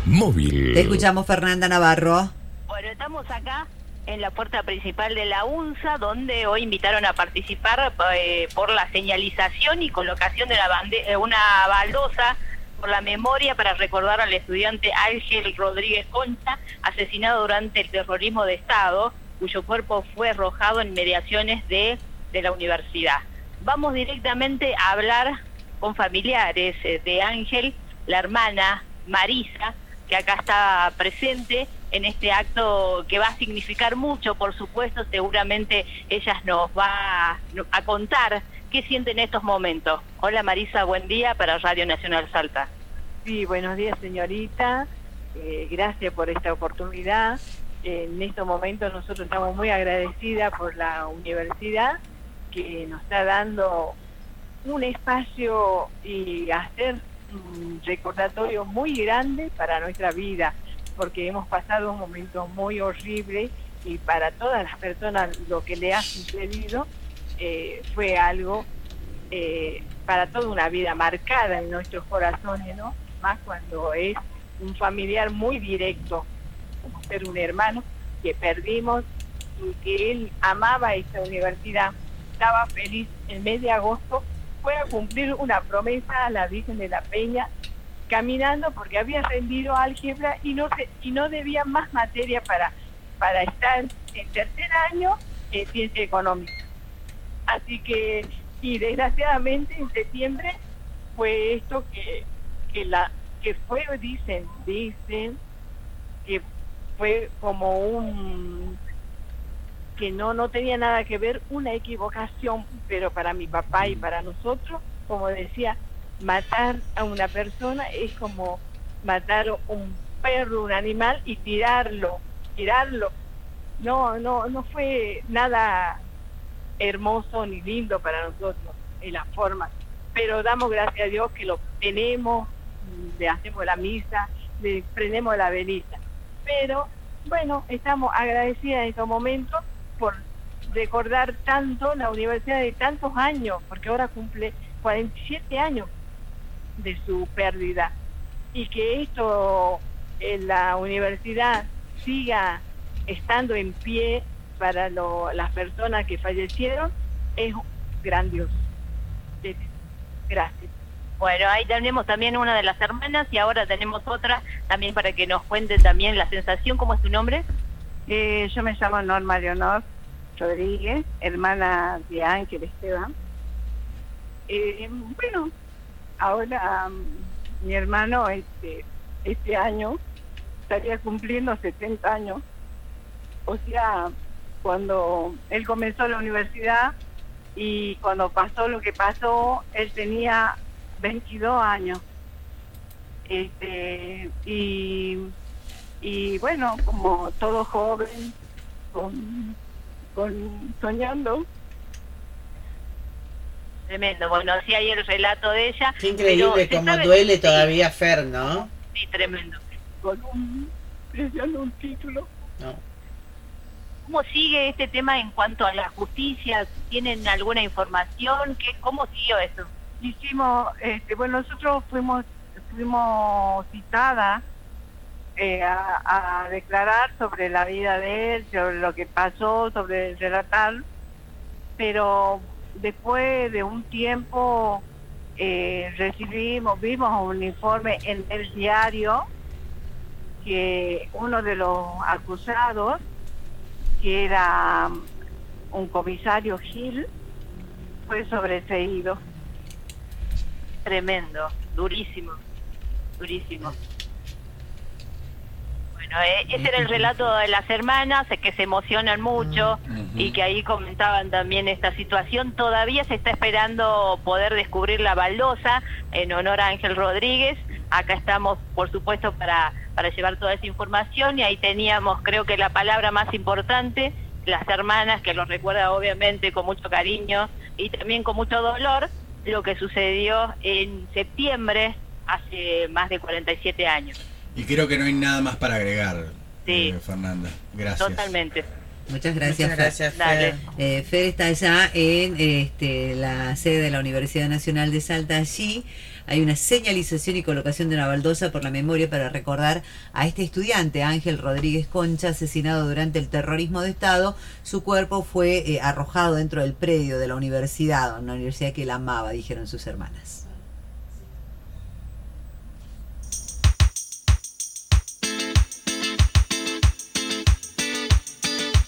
móvil. Te escuchamos, Fernanda Navarro. Bueno, estamos acá en la puerta principal de la UNSA, donde hoy invitaron a participar por la señalización y colocación de una baldosa por la memoria para recordar al estudiante Ángel Rodríguez Concha, asesinado durante el terrorismo de Estado, cuyo cuerpo fue arrojado en inmediaciones de la universidad. Vamos directamente a hablar con familiares de Ángel, la hermana Marisa, que acá está presente en este acto que va a significar mucho, por supuesto. Seguramente ellas nos va a contar qué sienten en estos momentos. Hola Marisa, buen día para Radio Nacional Salta. Sí, buenos días señorita, gracias por esta oportunidad. En estos momentos nosotros estamos muy agradecidas por la universidad que nos está dando un espacio y hacer un recordatorio muy grande para nuestra vida, porque hemos pasado un momento muy horrible y para todas las personas lo que le ha sucedido fue algo para toda una vida marcada en nuestros corazones, ¿no? Más cuando es un familiar muy directo, como ser un hermano que perdimos y que él amaba esta universidad, estaba feliz. El mes de agosto fue a cumplir una promesa a la Virgen de la Peña, caminando porque había rendido álgebra y no debía más materia para estar en tercer año en ciencia económica. Así que, y desgraciadamente en septiembre fue esto que fue, dicen que fue como que no tenía nada que ver, una equivocación, pero para mi papá y para nosotros, como decía, matar a una persona es como matar un perro, un animal, y tirarlo. No fue nada hermoso ni lindo para nosotros en la forma, pero damos gracias a Dios que lo tenemos, le hacemos la misa, le prendemos la velita. Pero bueno, estamos agradecidas en estos momentos por recordar tanto la universidad de tantos años, porque ahora cumple 47 años de su pérdida, y que esto en la universidad siga estando en pie para las personas que fallecieron es grandioso. Gracias. Bueno, ahí tenemos también una de las hermanas y ahora tenemos otra también para que nos cuente también la sensación. ¿Cómo es tu nombre? Yo me llamo Norma Leonor Rodríguez, hermana de Ángel Esteban. Bueno, ahora mi hermano este año estaría cumpliendo 70 años. O sea, cuando él comenzó la universidad y cuando pasó lo que pasó, él tenía 22 años. Y bueno, como todo joven, soñando. Tremendo. Bueno, sí hay el relato de ella. Qué increíble cómo duele todavía Fer, ¿no? Sí, tremendo. Deseando un título. No. ¿Cómo sigue este tema en cuanto a la justicia? ¿Tienen alguna información? ¿Cómo siguió eso? Hicimos, bueno, nosotros fuimos citadas a declarar sobre la vida de él, sobre lo que pasó, sobre relatar, pero después de un tiempo vimos un informe en el diario que uno de los acusados, que era un comisario Gil, fue sobreseído. Tremendo, durísimo. Bueno, ese era el relato de las hermanas, que se emocionan mucho y que ahí comentaban también esta situación. Todavía se está esperando poder descubrir la baldosa en honor a Ángel Rodríguez. Acá estamos, por supuesto, para llevar toda esa información, y ahí teníamos, creo que la palabra más importante, las hermanas, que lo recuerdan obviamente con mucho cariño y también con mucho dolor, lo que sucedió en septiembre, hace más de 47 años. Y creo que no hay nada más para agregar, sí, Fernanda. Gracias. Totalmente. Muchas gracias, Fer. Dale. Fer está allá en la sede de la Universidad Nacional de Salta. Allí hay una señalización y colocación de una baldosa por la memoria para recordar a este estudiante, Ángel Rodríguez Concha, asesinado durante el terrorismo de Estado. Su cuerpo fue arrojado dentro del predio de la universidad, una universidad que él amaba, dijeron sus hermanas.